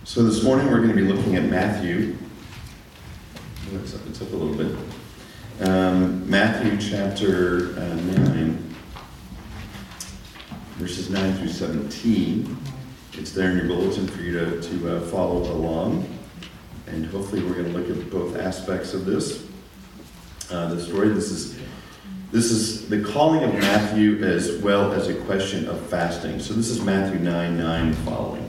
So this morning we're going to be looking at Matthew. It's up a little bit. Matthew chapter 9, verses 9 through 17. It's there in your bulletin for you to follow along. And hopefully we're going to look at both aspects of this. The story, this is the calling of Matthew as well as a question of fasting. So this is Matthew 9 following.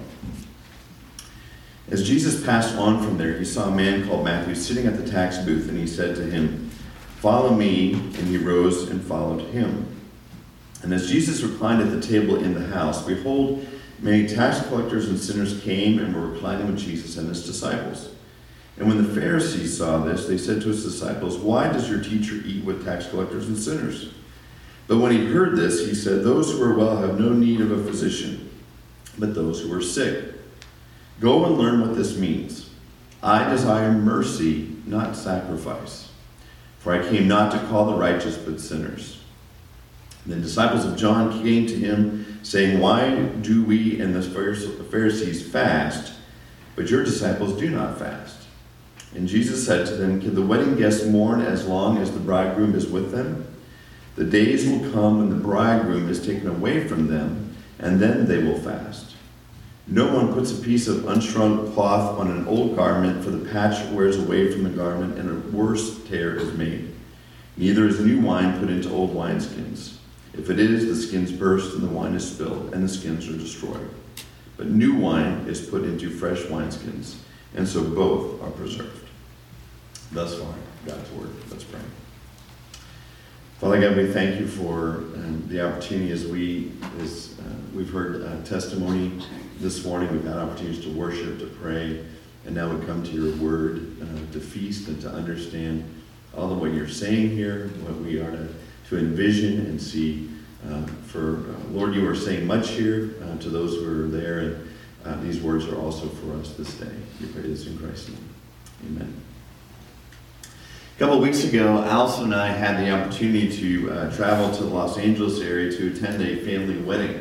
As Jesus passed on from there, he saw a man called Matthew sitting at the tax booth, and he said to him, "Follow me," and he rose and followed him. And as Jesus reclined at the table in the house, behold, many tax collectors and sinners came and were reclining with Jesus and his disciples. And when the Pharisees saw this, they said to his disciples, "Why does your teacher eat with tax collectors and sinners?" But when he heard this, he said, "Those who are well have no need of a physician, but those who are sick. Go and learn what this means. I desire mercy, not sacrifice. For I came not to call the righteous, but sinners." And the disciples of John came to him, saying, "Why do we and the Pharisees fast, but your disciples do not fast?" And Jesus said to them, "Can the wedding guests mourn as long as the bridegroom is with them? The days will come when the bridegroom is taken away from them, and then they will fast. No one puts a piece of unshrunk cloth on an old garment, for the patch wears away from the garment, and a worse tear is made. Neither is new wine put into old wineskins. If it is, the skins burst, and the wine is spilled, and the skins are destroyed. But new wine is put into fresh wineskins, and so both are preserved." Thus far, God's word. Let's pray. Father God, we thank you for the opportunity as we've heard testimony this morning. We've had opportunities to worship, to pray, and now we come to your word to feast and to understand all of what you're saying here, what we are to envision and see. Lord, you are saying much here to those who are there, and these words are also for us this day. We pray this in Christ's name. Amen. A couple of weeks ago, Allison and I had the opportunity to travel to the Los Angeles area to attend a family wedding.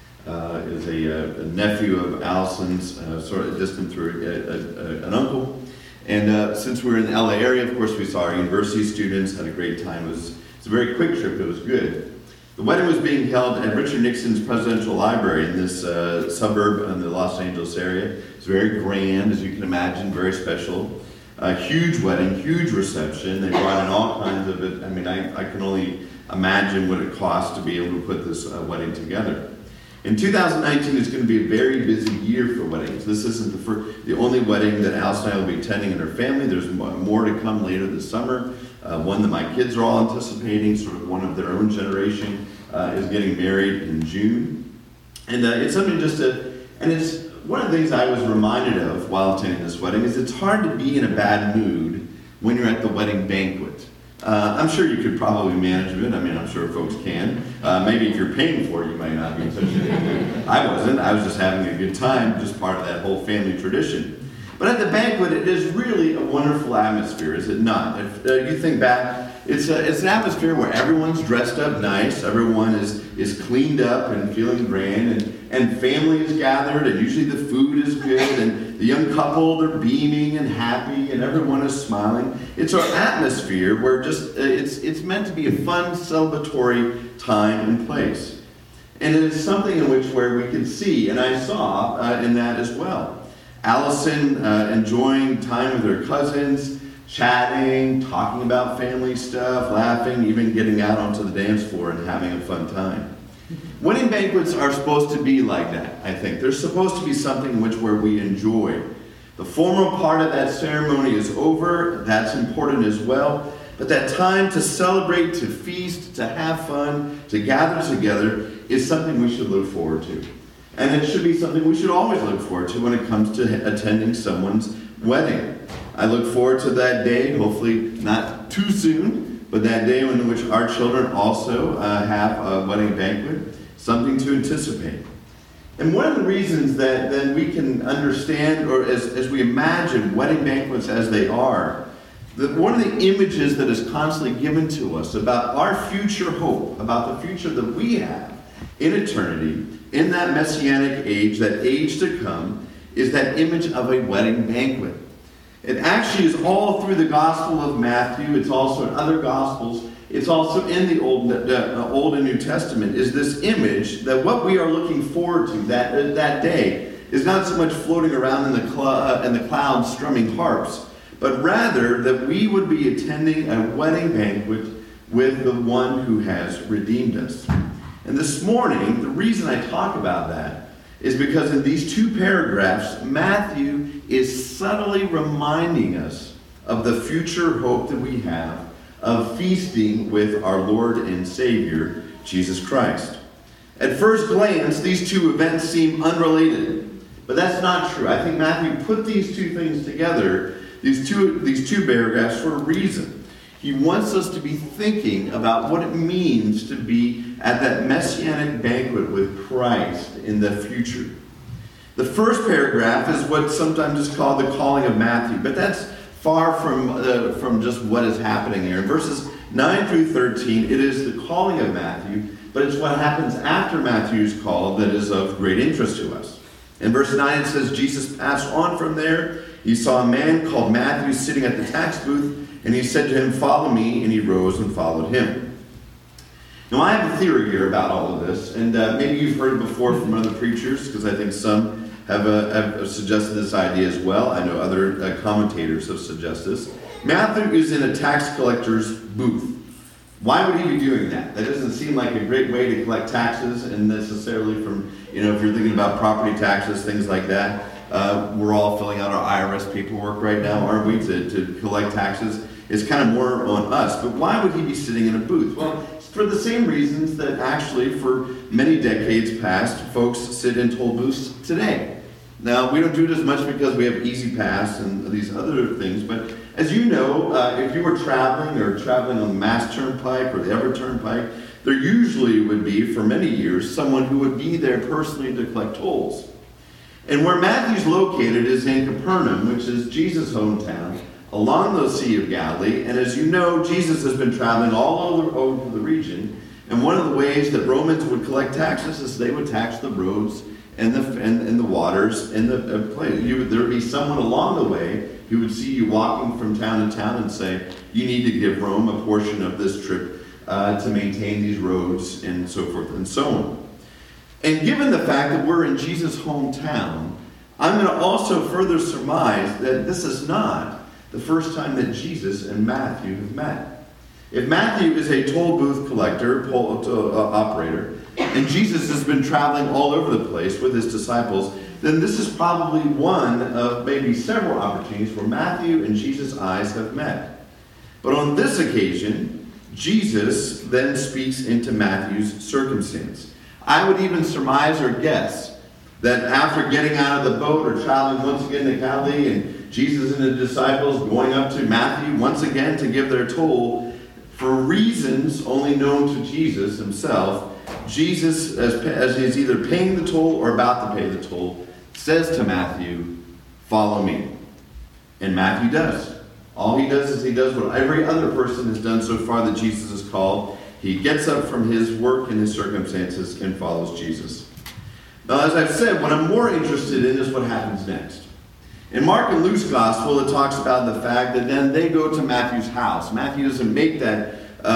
It was a nephew of Allison's, sort of distant through an uncle. And since we were in the LA area, of course, we saw our university students, had a great time. It was a very quick trip, but it was good. The wedding was being held at Richard Nixon's Presidential Library in this suburb in the Los Angeles area. It's very grand, as you can imagine, very special. A huge wedding, huge reception. They brought in all kinds of it. I mean, I can only imagine what it costs to be able to put this wedding together. In 2019, it's going to be a very busy year for weddings. This isn't the only wedding that Alice and I will be attending in our family. There's more to come later this summer. One that my kids are all anticipating, sort of one of their own generation, is getting married in June. And it's something and it's one of the things I was reminded of while attending this wedding is it's hard to be in a bad mood when you're at the wedding banquet. I'm sure you could probably manage it. I mean, I'm sure folks can. Maybe if you're paying for it, you might not be in such a good mood. I wasn't. I was just having a good time, just part of that whole family tradition. But at the banquet, it is really a wonderful atmosphere, is it not? If you think back, it's an atmosphere where everyone's dressed up nice, everyone is cleaned up and feeling grand, and family is gathered, and usually the food is good, and the young couple, they're beaming and happy, and everyone is smiling. It's our atmosphere where it's meant to be a fun, celebratory time and place. And it is something in where we can see, and I saw in that as well. Allison enjoying time with her cousins, chatting, talking about family stuff, laughing, even getting out onto the dance floor and having a fun time. Wedding banquets are supposed to be like that, I think. They're supposed to be something in where we enjoy. The formal part of that ceremony is over. That's important as well. But that time to celebrate, to feast, to have fun, to gather together is something we should look forward to. And it should be something we should always look forward to when it comes to attending someone's wedding. I look forward to that day, hopefully not too soon, but that day in which our children also have a wedding banquet, something to anticipate. And one of the reasons that we can understand, or as we imagine wedding banquets as they are, one of the images that is constantly given to us about our future hope, about the future that we have in eternity, in that messianic age, that age to come, is that image of a wedding banquet. It actually is all through the Gospel of Matthew. It's also in other Gospels. It's also in the Old and New Testament, is this image that what we are looking forward to that day is not so much floating around in the clouds strumming harps, but rather that we would be attending a wedding banquet with the one who has redeemed us. And this morning, the reason I talk about that is because in these two paragraphs, Matthew is subtly reminding us of the future hope that we have of feasting with our Lord and Savior, Jesus Christ. At first glance, these two events seem unrelated, but that's not true. I think Matthew put these two things together, these two paragraphs, for a reason. He wants us to be thinking about what it means to be at that messianic banquet with Christ in the future. The first paragraph is what sometimes is called the calling of Matthew, but that's far from just what is happening here. In verses 9 through 13, it is the calling of Matthew, but it's what happens after Matthew's call that is of great interest to us. In verse 9, it says, Jesus passed on from there. He saw a man called Matthew sitting at the tax booth, and he said to him, "Follow me," and he rose and followed him. Now, I have a theory here about all of this, and maybe you've heard it before from other preachers, because I think some have suggested this idea as well. I know other commentators have suggested this. Matthew is in a tax collector's booth. Why would he be doing that? That doesn't seem like a great way to collect taxes, and necessarily from, if you're thinking about property taxes, things like that. We're all filling out our IRS paperwork right now, aren't we, to collect taxes? It's kind of more on us. But why would he be sitting in a booth? Well, for the same reasons that actually for many decades past, folks sit in toll booths today. Now, we don't do it as much because we have Easy Pass and these other things, but as you know, if you were traveling on the Mass Turnpike or the Everett Turnpike, there usually would be, for many years, someone who would be there personally to collect tolls. And where Matthew's located is in Capernaum, which is Jesus' hometown, along the Sea of Galilee. And as you know, Jesus has been traveling all over the region. And one of the ways that Romans would collect taxes is they would tax the roads and the waters and the place. There would be someone along the way who would see you walking from town to town and say, you need to give Rome a portion of this trip to maintain these roads and so forth and so on. And given the fact that we're in Jesus' hometown, I'm going to also further surmise that this is not the first time that Jesus and Matthew have met. If Matthew is a toll booth collector, operator, and Jesus has been traveling all over the place with his disciples, then this is probably one of maybe several opportunities where Matthew and Jesus' eyes have met. But on this occasion, Jesus then speaks into Matthew's circumstance. I would even surmise or guess that after getting out of the boat or traveling once again to Galilee, and Jesus and the disciples going up to Matthew once again to give their toll, for reasons only known to Jesus himself, Jesus, as he's either paying the toll or about to pay the toll, says to Matthew, "Follow me." And Matthew does. All he does is he does what every other person has done so far that Jesus has called. He gets up from his work and his circumstances and follows Jesus. Now, as I've said, what I'm more interested in is what happens next. In Mark and Luke's gospel, it talks about the fact that then they go to Matthew's house. Matthew doesn't make that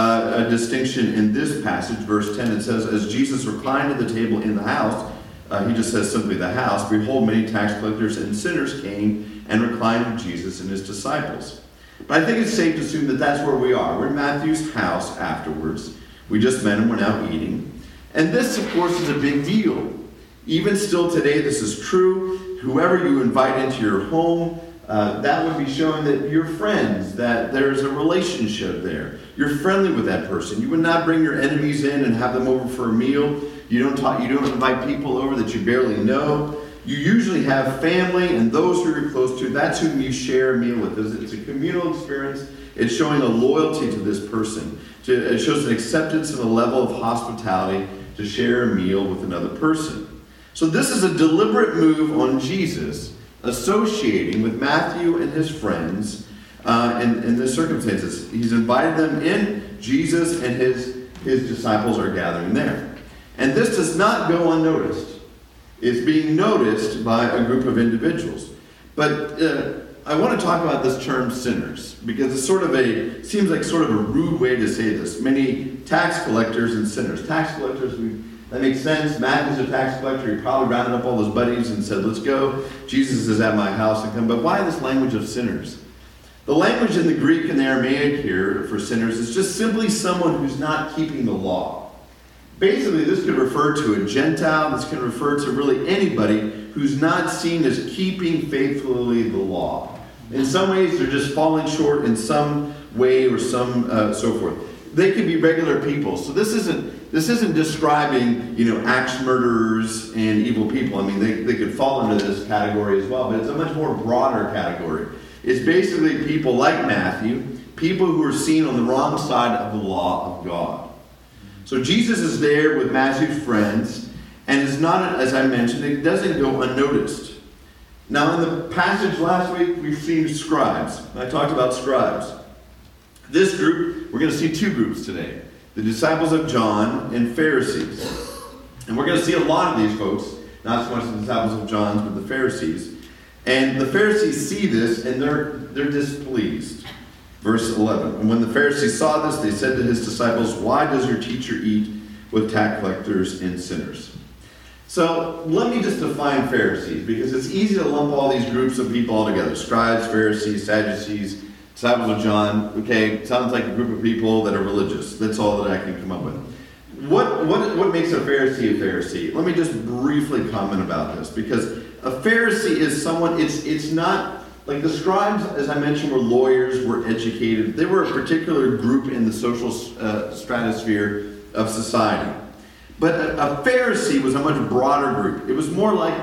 a distinction in this passage. Verse 10, it says, as Jesus reclined at the table in the house, he just says simply the house, behold, many tax collectors and sinners came and reclined with Jesus and his disciples. But I think it's safe to assume that that's where we are. We're in Matthew's house afterwards. We just met him. We're now eating. And this, of course, is a big deal. Even still today, this is true. Whoever you invite into your home, that would be showing that you're friends, that there's a relationship there. You're friendly with that person. You would not bring your enemies in and have them over for a meal. You don't invite people over that you barely know. You usually have family and those who you're close to. That's whom you share a meal with. It's a communal experience. It's showing a loyalty to this person. It shows an acceptance and a level of hospitality to share a meal with another person. So this is a deliberate move on Jesus, associating with Matthew and his friends in the circumstances. He's invited them in. Jesus and his disciples are gathering there. And this does not go unnoticed. It's being noticed by a group of individuals. But I want to talk about this term sinners, because it's seems like sort of a rude way to say this. Many tax collectors and sinners. Tax collectors, that makes sense. Matthew's a tax collector. He probably rounded up all his buddies and said, let's go. Jesus is at my house and come. But why this language of sinners? The language in the Greek and the Aramaic here for sinners is just simply someone who's not keeping the law. Basically, this could refer to a Gentile. This can refer to really anybody who's not seen as keeping faithfully the law. In some ways, they're just falling short in some way or some so forth. They could be regular people. So this isn't describing, axe murderers and evil people. I mean, they could fall into this category as well, but it's a much more broader category. It's basically people like Matthew, people who are seen on the wrong side of the law of God. So Jesus is there with Matthew's friends, and it's not, as I mentioned, it doesn't go unnoticed. Now, in the passage last week, we've seen scribes. I talked about scribes. This group, we're going to see two groups today. The disciples of John and Pharisees. And we're going to see a lot of these folks, not so much the disciples of John, but the Pharisees. And the Pharisees see this, and they're displeased. Verse 11. And when the Pharisees saw this, they said to his disciples, "Why does your teacher eat with tax collectors and sinners?" So let me just define Pharisees, because it's easy to lump all these groups of people all together. Scribes, Pharisees, Sadducees, disciples of John. Okay, sounds like a group of people that are religious. That's all that I can come up with. What makes a Pharisee? Let me just briefly comment about this, because a Pharisee is someone, it's not, like the scribes, as I mentioned, were lawyers, were educated. They were a particular group in the social stratosphere of society. But a Pharisee was a much broader group. It was more like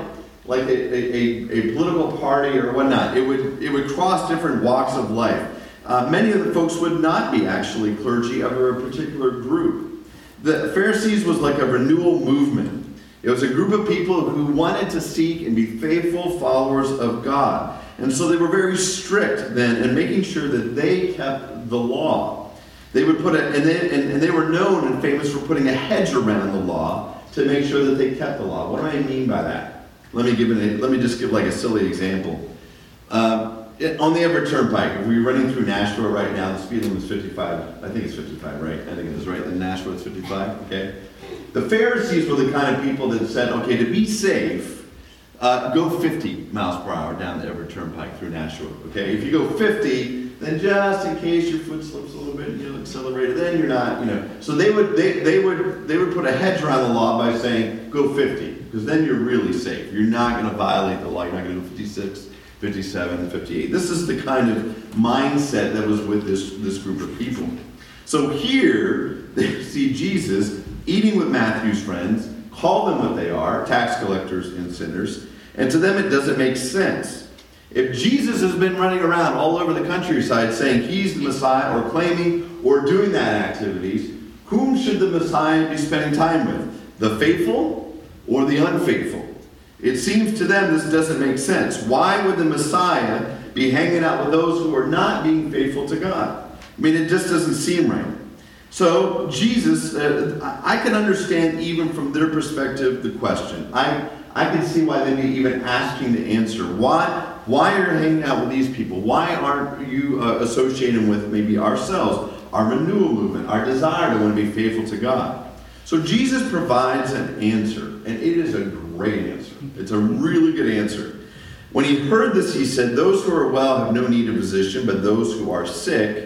a political party or whatnot. It would cross different walks of life. Many of the folks would not be actually clergy of a particular group. The Pharisees was like a renewal movement. It was a group of people who wanted to seek and be faithful followers of God. And so they were very strict then in making sure that they kept the law. They would put and they were known and famous for putting a hedge around the law to make sure that they kept the law. What do I mean by that? Let me just give like a silly example. On the Everett Turnpike, if we're running through Nashua right now, the speed limit is 55. I think it's 55, right? I think it is, right? In Nashua, it's 55, okay? The Pharisees were the kind of people that said, okay, to be safe, go 50 miles per hour down the Everett Turnpike through Nashua, okay? If you go 50, then just in case your foot slips a little bit and you'll accelerate, then you're not, So they would put a hedge around the law by saying, go 50, because then you're really safe. You're not going to violate the law. You're not going to go 56, 57, 58. This is the kind of mindset that was with this group of people. So here, they see Jesus eating with Matthew's friends, call them what they are, tax collectors and sinners, and to them it doesn't make sense. If Jesus has been running around all over the countryside saying he's the Messiah or claiming or doing that activities, whom should the Messiah be spending time with? The faithful or the unfaithful? It seems to them this doesn't make sense. Why would the Messiah be hanging out with those who are not being faithful to God? I mean, it just doesn't seem right. So Jesus, I can understand even from their perspective the question. I can see why they'd be even asking the answer. Why are you hanging out with these people? Why aren't you associating with maybe ourselves, our renewal movement, our desire to want to be faithful to God? So Jesus provides an answer, and it is a great answer. It's a really good answer. When he heard this, he said, "Those who are well have no need of physician, but those who are sick.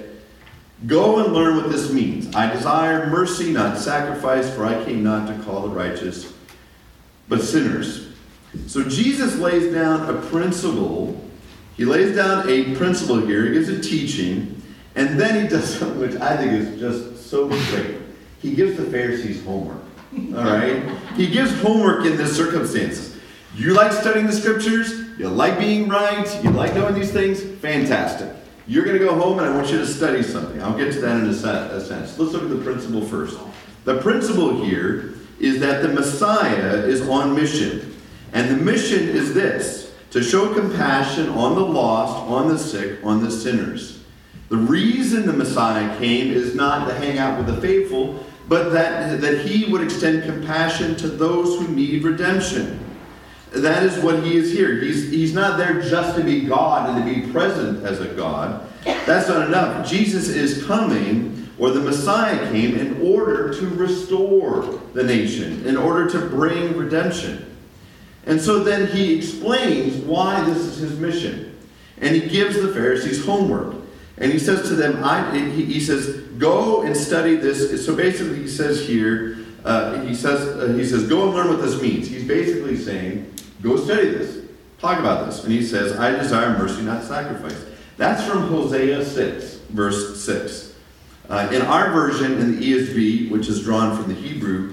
Go and learn what this means. I desire mercy, not sacrifice, for I came not to call the righteous, but sinners." So Jesus lays down a principle. He lays down a principle here. He gives a teaching. And then he does something which I think is just so great. He gives the Pharisees homework. All right? He gives homework in this circumstance. You like studying the scriptures? You like being right? You like knowing these things? Fantastic. You're going to go home and I want you to study something. I'll get to that in a sense. Let's look at the principle first. The principle here is that the Messiah is on mission. And the mission is this: to show compassion on the lost, on the sick, on the sinners. The reason the Messiah came is not to hang out with the faithful, but that he would extend compassion to those who need redemption. that is what he is here. He's not there just to be God and to be present as a God. That's not enough. Jesus is coming, or the Messiah came, in order to restore the nation, in order to bring redemption. And so then he explains why this is his mission. And he gives the Pharisees homework. And he says to them, he says, go and study this. So basically he says here, he says, go and learn what this means. He's basically saying, go study this. Talk about this. And he says, I desire mercy, not sacrifice. That's from Hosea 6, verse 6. In our version, in the ESV, which is drawn from the Hebrew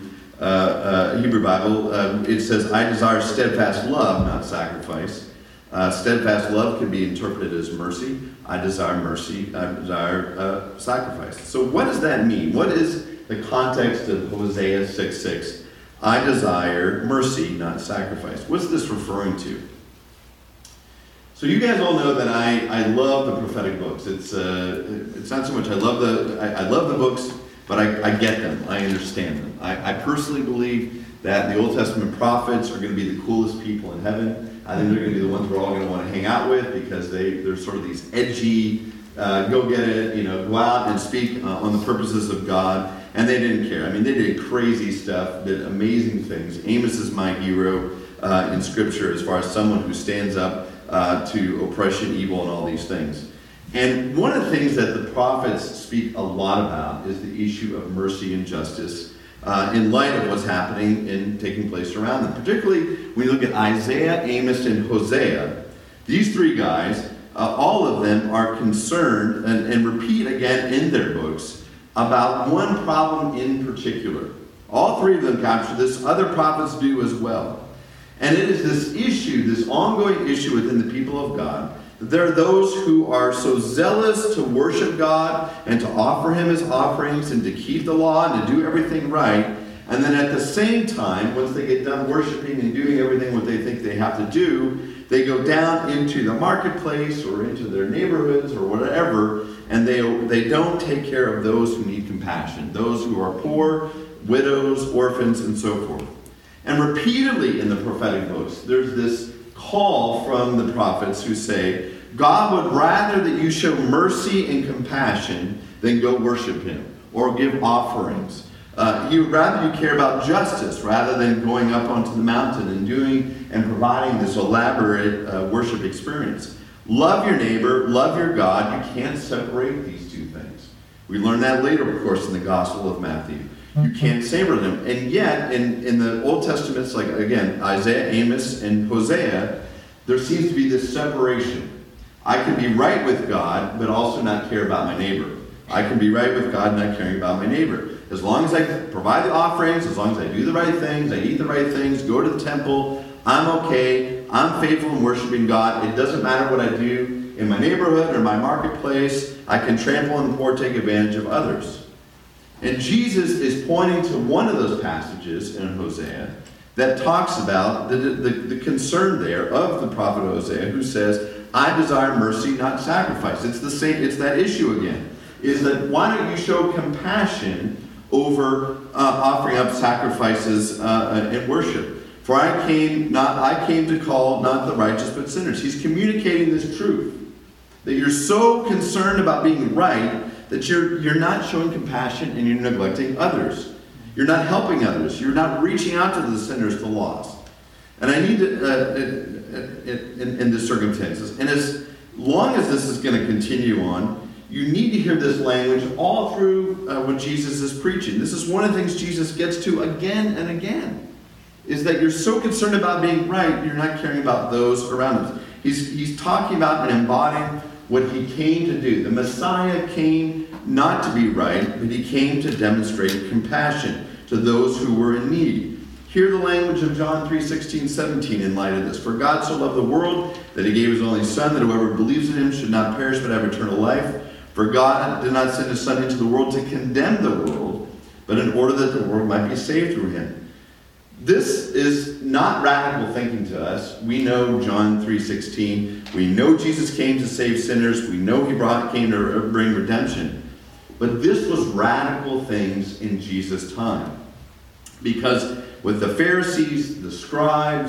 Bible, it says, I desire steadfast love, not sacrifice. Steadfast love can be interpreted as mercy. I desire mercy. I desire sacrifice. So what does that mean? What is the context of Hosea 6:6? I desire mercy, not sacrifice. What's this referring to? So you guys all know that I love the prophetic books. It's not so much I love the books, but I get them. I understand them. I personally believe that the Old Testament prophets are going to be the coolest people in heaven. I think they're going to be the ones we're all going to want to hang out with because they're sort of these edgy, go get it, go out and speak on the purposes of God. And they didn't care. I mean, they did crazy stuff, did amazing things. Amos is my hero in Scripture as far as someone who stands up to oppression, evil, and all these things. And one of the things that the prophets speak a lot about is the issue of mercy and justice in light of what's happening and taking place around them. Particularly when you look at Isaiah, Amos, and Hosea, these three guys, all of them are concerned and repeat again in their books about one problem in particular. All three of them capture this. Other prophets do as well. And it is this issue, this ongoing issue within the people of God, that there are those who are so zealous to worship God and to offer Him His offerings and to keep the law and to do everything right. And then at the same time, once they get done worshiping and doing everything what they think they have to do, they go down into the marketplace or into their neighborhoods or whatever, and they don't take care of those who need compassion, those who are poor, widows, orphans, and so forth. And repeatedly in the prophetic books, there's this call from the prophets who say, God would rather that you show mercy and compassion than go worship Him or give offerings. He would rather you care about justice rather than going up onto the mountain and doing and providing this elaborate worship experience. Love your neighbor, love your God. You can't separate these two things. We learn that later, of course, in the Gospel of Matthew. You can't separate them. And yet, in the Old Testaments, like, again, Isaiah, Amos, and Hosea, there seems to be this separation. I can be right with God, but also not care about my neighbor. I can be right with God, not caring about my neighbor. As long as I provide the offerings, as long as I do the right things, I eat the right things, go to the temple, I'm okay. I'm faithful in worshiping God. It doesn't matter what I do in my neighborhood or my marketplace. I can trample on the poor, take advantage of others. And Jesus is pointing to one of those passages in Hosea that talks about the concern there of the prophet Hosea, who says, I desire mercy, not sacrifice. It's the same. It's that issue again. Is that why don't you show compassion over offering up sacrifices in worship? For I came to call not the righteous but sinners. He's communicating this truth. That you're so concerned about being right that you're not showing compassion and you're neglecting others. You're not helping others. You're not reaching out to the sinners, the lost. And I need to, in this circumstances, and as long as this is going to continue on, you need to hear this language all through what Jesus is preaching. This is one of the things Jesus gets to again and again, is that you're so concerned about being right, you're not caring about those around us. He's talking about and embodying what he came to do. The Messiah came not to be right, but he came to demonstrate compassion to those who were in need. Hear the language of John 3:16-17 in light of this. For God so loved the world that he gave his only Son, that whoever believes in him should not perish but have eternal life. For God did not send his Son into the world to condemn the world, but in order that the world might be saved through him. This is not radical thinking to us. We know John 3:16. We know Jesus came to save sinners. We know he came to bring redemption. But this was radical things in Jesus' time. Because with the Pharisees, the scribes,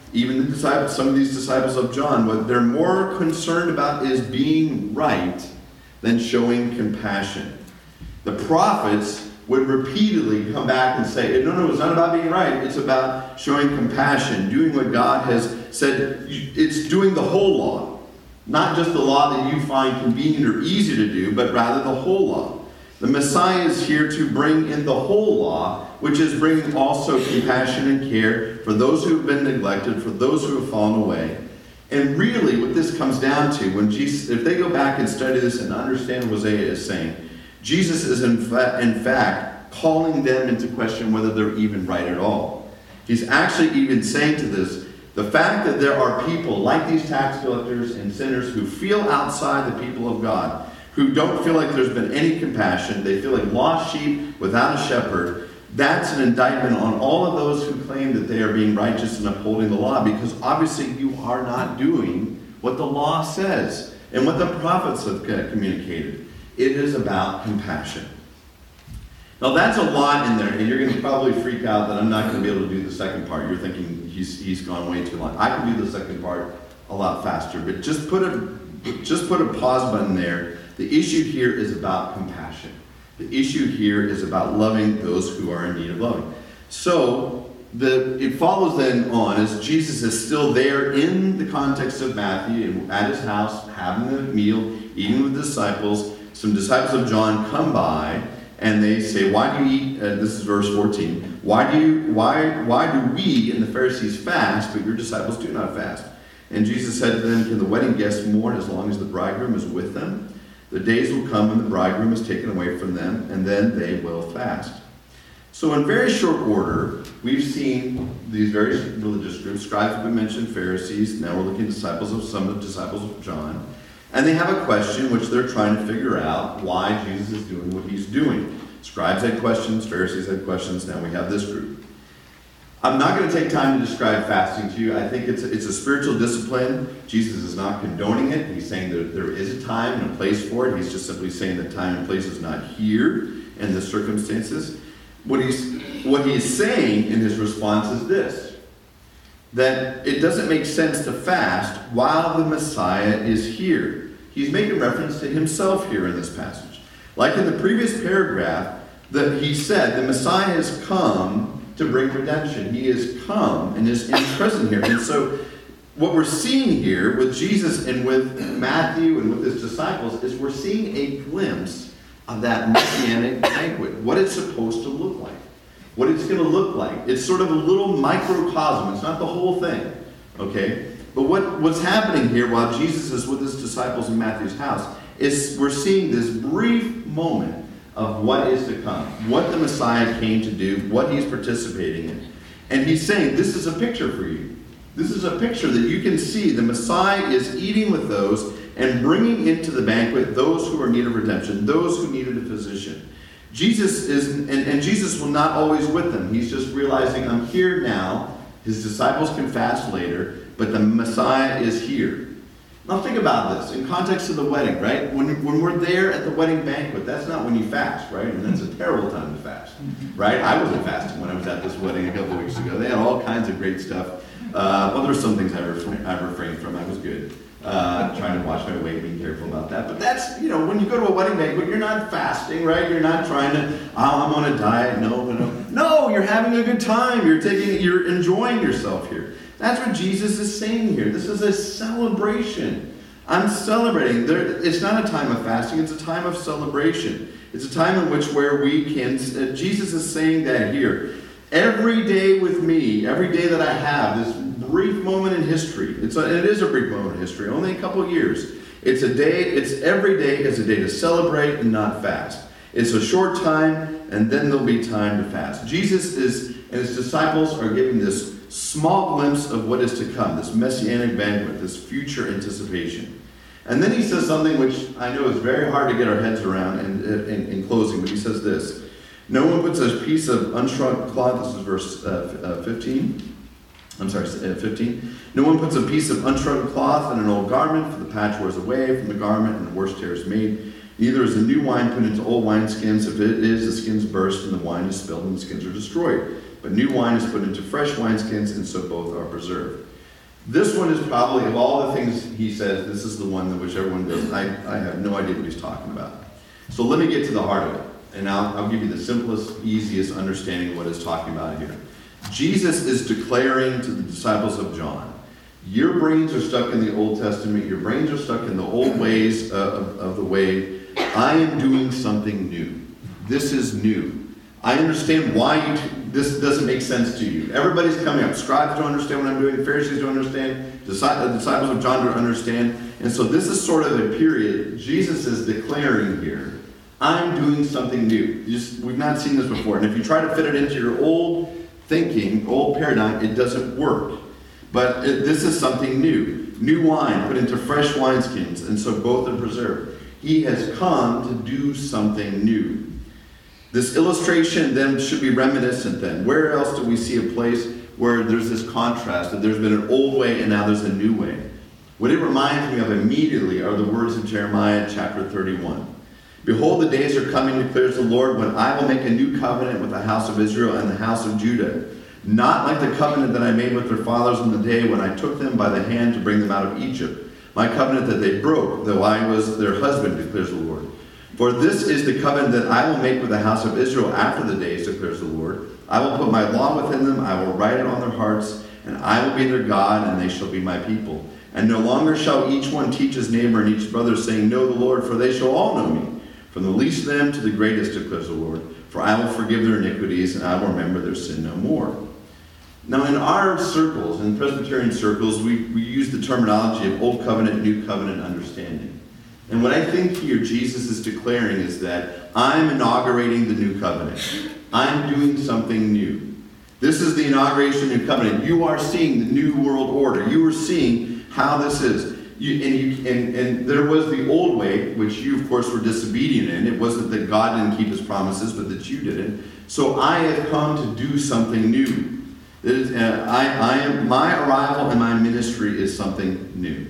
even the disciples, some of these disciples of John, what they're more concerned about is being right than showing compassion. The prophets would repeatedly come back and say, no, it's not about being right. It's about showing compassion, doing what God has said. It's doing the whole law, not just the law that you find convenient or easy to do, but rather the whole law. The Messiah is here to bring in the whole law, which is bringing also compassion and care for those who have been neglected, for those who have fallen away. And really what this comes down to, when Jesus, if they go back and study this and understand what Hosea is saying, Jesus is in fact calling them into question whether they're even right at all. He's actually even saying to this, the fact that there are people like these tax collectors and sinners who feel outside the people of God, who don't feel like there's been any compassion, they feel like lost sheep without a shepherd, that's an indictment on all of those who claim that they are being righteous and upholding the law, because obviously you are not doing what the law says and what the prophets have communicated. It is about compassion. Now that's a lot in there, and you're going to probably freak out that I'm not going to be able to do the second part. You're thinking he's gone way too long. I can do the second part a lot faster, but just put a pause button there. The issue here is about compassion. The issue here is about loving those who are in need of loving. So it follows then on as Jesus is still there in the context of Matthew at his house, having the meal, eating with the disciples. Some disciples of John come by and they say, "Why do you eat?" This is verse 14. Why do we and the Pharisees fast, but your disciples do not fast? And Jesus said to them, "Can the wedding guests mourn as long as the bridegroom is with them? The days will come when the bridegroom is taken away from them, and then they will fast." So in very short order, we've seen these various religious groups. Scribes have been mentioned, Pharisees. Now we're looking at some of the disciples of John. And they have a question which they're trying to figure out why Jesus is doing what he's doing. Scribes had questions, Pharisees had questions. Now we have this group. I'm not going to take time to describe fasting to you. I think it's a spiritual discipline. Jesus is not condoning it. He's saying that there is a time and a place for it. He's just simply saying that time and place is not here in the circumstances. What he's saying in his response is this, that it doesn't make sense to fast while the Messiah is here. He's making reference to himself here in this passage. Like in the previous paragraph, that he said the Messiah has come to bring redemption. He has come and is present here. And so what we're seeing here with Jesus and with Matthew and with his disciples is we're seeing a glimpse of that messianic banquet, what it's supposed to look like, what it's going to look like. It's sort of a little microcosm. It's not the whole thing, okay? But what's happening here while Jesus is with his disciples in Matthew's house is we're seeing this brief moment of what is to come, what the Messiah came to do, what he's participating in. And he's saying, this is a picture for you. This is a picture that you can see. The Messiah is eating with those and bringing into the banquet those who are in need of redemption, those who needed a physician. Jesus is, and Jesus will not always with them. He's just realizing, I'm here now. His disciples can fast later, but the Messiah is here. Now think about this in context of the wedding, right? When we're there at the wedding banquet, that's not when you fast, right? And that's a terrible time to fast, right? I wasn't fasting when I was at this wedding a couple of weeks ago. They had all kinds of great stuff. Well, there were some things I refrained from. I was good. Trying to watch my weight, being careful about that. But that's, when you go to a wedding banquet, you're not fasting, right? You're not trying to, I'm on a diet. No, you're having a good time. You're enjoying yourself here. That's what Jesus is saying here. This is a celebration. I'm celebrating. It's not a time of fasting. It's a time of celebration. It's a time in which where we can, Jesus is saying that here. Every day with me, every day that I have, this brief moment in history, it is a brief moment in history, only a couple of years. Every day is a day to celebrate and not fast. It's a short time, and then there'll be time to fast. Jesus and his disciples are giving this small glimpse of what is to come, this messianic banquet, this future anticipation. And then he says something which I know is very hard to get our heads around in closing, but he says this, no one puts a piece of unshrunk cloth, this is verse 15. 15. No one puts a piece of unshrunk cloth in an old garment, for the patch wears away from the garment and the worse tear is made. Neither is the new wine put into old wineskins. If it is, the skins burst and the wine is spilled and the skins are destroyed. But new wine is put into fresh wineskins, and so both are preserved. This one is probably, of all the things he says, this is the one that which everyone goes, I have no idea what he's talking about. So let me get to the heart of it. And I'll give you the simplest, easiest understanding of what he's talking about here. Jesus is declaring to the disciples of John, your brains are stuck in the Old Testament. Your brains are stuck in the old ways of the way. I am doing something new. This is new. I understand why this doesn't make sense to you. Everybody's coming up. Scribes don't understand what I'm doing. Pharisees don't understand. The disciples of John don't understand. And so this is sort of a period Jesus is declaring here. I'm doing something new. We've not seen this before. And if you try to fit it into your old thinking, old paradigm, it doesn't work. But this is something new. New wine put into fresh wineskins, and so both are preserved. He has come to do something new. This illustration then should be reminiscent then. Where else do we see a place where there's this contrast, that there's been an old way and now there's a new way? What it reminds me of immediately are the words of Jeremiah chapter 31. Behold, the days are coming, declares the Lord, when I will make a new covenant with the house of Israel and the house of Judah. Not like the covenant that I made with their fathers in the day when I took them by the hand to bring them out of Egypt. My covenant that they broke, though I was their husband, declares the Lord. For this is the covenant that I will make with the house of Israel after the days, declares the Lord. I will put my law within them, I will write it on their hearts, and I will be their God, and they shall be my people. And no longer shall each one teach his neighbor and each brother, saying, Know the Lord, for they shall all know me. From the least of them to the greatest, declares the Lord. For I will forgive their iniquities, and I will remember their sin no more. Now, in our circles, in Presbyterian circles, we use the terminology of Old Covenant, New Covenant understanding. And what I think here Jesus is declaring is that I'm inaugurating the New Covenant. I'm doing something new. This is the inauguration of the New Covenant. You are seeing the New World Order. You are seeing how this is. And there was the old way, which you, of course, were disobedient in. It wasn't that God didn't keep his promises, but that you didn't. So I have come to do something new. My arrival and my ministry is something new.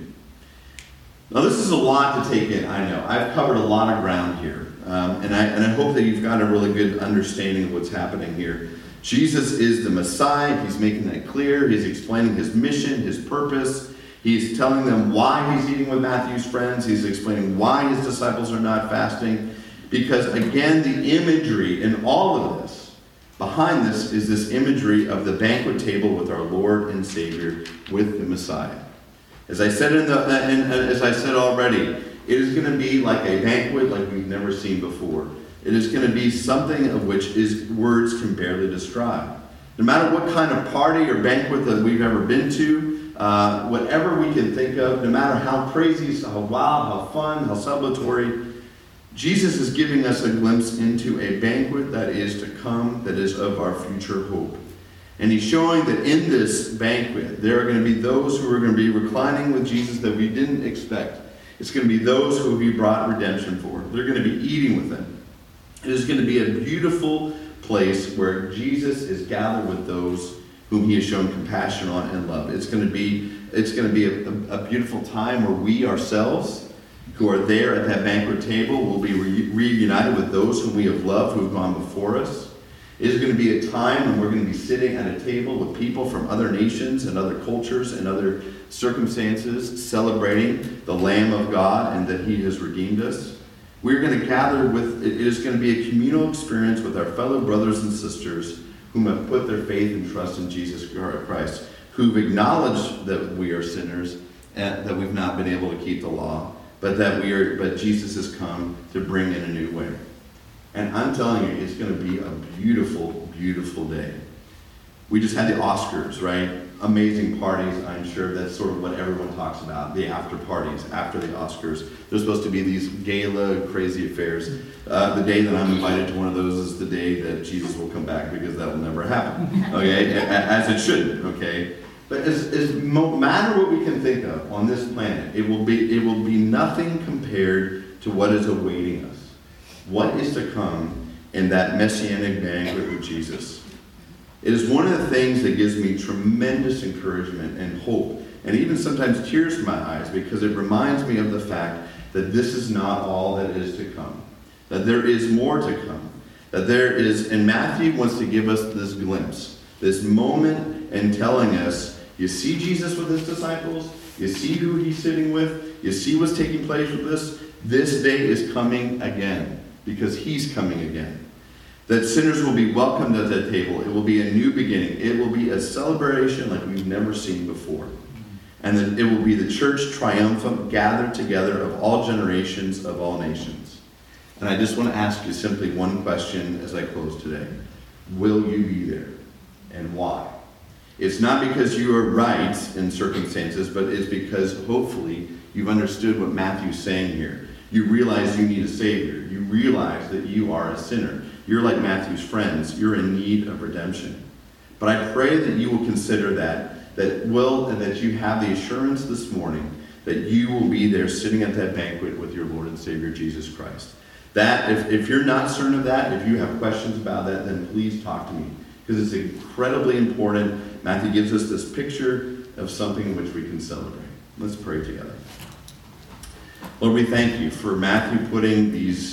Now, this is a lot to take in, I know. I've covered a lot of ground here. And I hope that you've got a really good understanding of what's happening here. Jesus is the Messiah. He's making that clear. He's explaining his mission, his purpose. He's telling them why he's eating with Matthew's friends. He's explaining why his disciples are not fasting. Because, again, the imagery in all of this, behind this, is this imagery of the banquet table with our Lord and Savior, with the Messiah. As I said as I said already, it is going to be like a banquet like we've never seen before. It is going to be something of which words can barely describe. No matter what kind of party or banquet that we've ever been to, whatever we can think of, no matter how crazy, how wild, how fun, how celebratory, Jesus is giving us a glimpse into a banquet that is to come, that is of our future hope. And he's showing that in this banquet, there are going to be those who are going to be reclining with Jesus that we didn't expect. It's going to be those who he brought redemption for. They're going to be eating with him. It is going to be a beautiful place where Jesus is gathered with those whom he has shown compassion on and love. It's going to be a beautiful time where we ourselves, who are there at that banquet table, will be reunited with those whom we have loved, who have gone before us. It is going to be a time when we're going to be sitting at a table with people from other nations and other cultures and other circumstances, celebrating the Lamb of God and that he has redeemed us. We're going to gather with, it is going to be a communal experience with our fellow brothers and sisters whom have put their faith and trust in Jesus Christ, who've acknowledged that we are sinners and that we've not been able to keep the law, but Jesus has come to bring in a new way. And I'm telling you, it's going to be a beautiful, beautiful day. We just had the Oscars, right? Amazing parties, I'm sure. That's sort of what everyone talks about, the after parties, after the Oscars. There's supposed to be these gala, crazy affairs. The day that I'm invited to one of those is the day that Jesus will come back, because that will never happen, okay? As it shouldn't, okay? But no matter what we can think of on this planet, it will be nothing compared to what is awaiting us. What is to come in that messianic banquet with Jesus? It is one of the things that gives me tremendous encouragement and hope, and even sometimes tears in my eyes, because it reminds me of the fact that this is not all that is to come, that there is more to come, that there is, and Matthew wants to give us this glimpse, this moment in telling us, You see Jesus with his disciples. You see who he's sitting with. You see what's taking place with this. This day is coming again because he's coming again. That sinners will be welcomed at that table. It will be a new beginning. It will be a celebration like we've never seen before. And that it will be the church triumphant, gathered together of all generations, of all nations. And I just want to ask you simply one question as I close today. Will you be there? And why? It's not because you are right in circumstances, but it's because hopefully you've understood what Matthew's saying here. You realize you need a Savior. You realize that you are a sinner. You're like Matthew's friends. You're in need of redemption. But I pray that you will consider and that you have the assurance this morning that you will be there sitting at that banquet with your Lord and Savior Jesus Christ. That, if you're not certain of that, if you have questions about that, then please talk to me. Because it's incredibly important. Matthew gives us this picture of something in which we can celebrate. Let's pray together. Lord, we thank you for Matthew putting these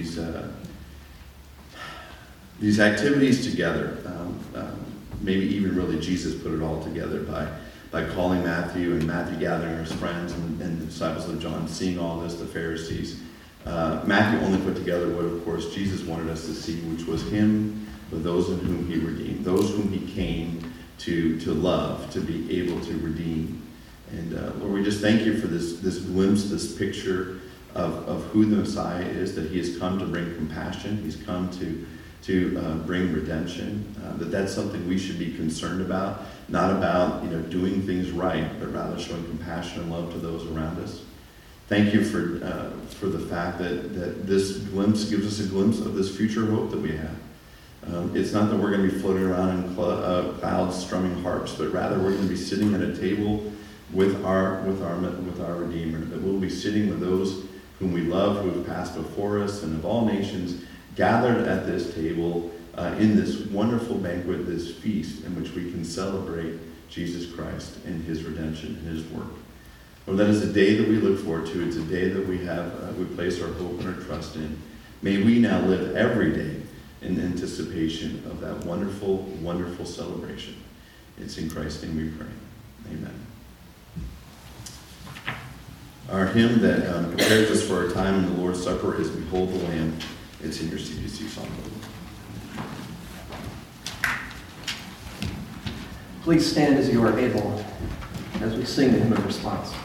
activities together. Maybe even really Jesus put it all together by calling Matthew and Matthew gathering his friends and the disciples of John, seeing all this, the Pharisees. Matthew only put together what, of course, Jesus wanted us to see, which was him with those in whom he redeemed, those whom he came to love, to be able to redeem. And Lord, we just thank you for this glimpse, this picture of who the Messiah is, that he has come to bring compassion. He's come to bring redemption. That's something we should be concerned about, not about doing things right, but rather showing compassion and love to those around us. Thank you for the fact that this glimpse gives us a glimpse of this future hope that we have. It's not that we're going to be floating around in clouds strumming harps, but rather we're going to be sitting at a table with our Redeemer, that we'll be sitting with those whom we love, who have passed before us, and of all nations, gathered at this table in this wonderful banquet, this feast in which we can celebrate Jesus Christ and his redemption and his work. Lord, that is a day that we look forward to. It's a day that we place our hope and our trust in. May we now live every day in anticipation of that wonderful, wonderful celebration. It's in Christ's name we pray. Amen. Our hymn that prepares us for our time in the Lord's Supper is Behold the Lamb. It's in your CBC song. Please stand as you are able as we sing the hymn of response.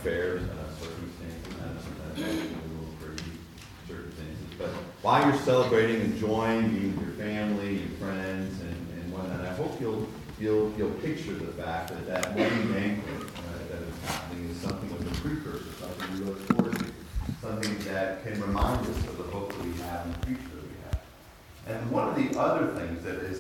affairs and circumstances, and sometimes a little crazy circumstances. But while you're celebrating, enjoying being with your family, your friends, and whatnot, I hope you'll picture the fact that that wedding banquet that is happening is something of a precursor, something we look forward to, something that can remind us of the hope that we have and the future that we have. And one of the other things that is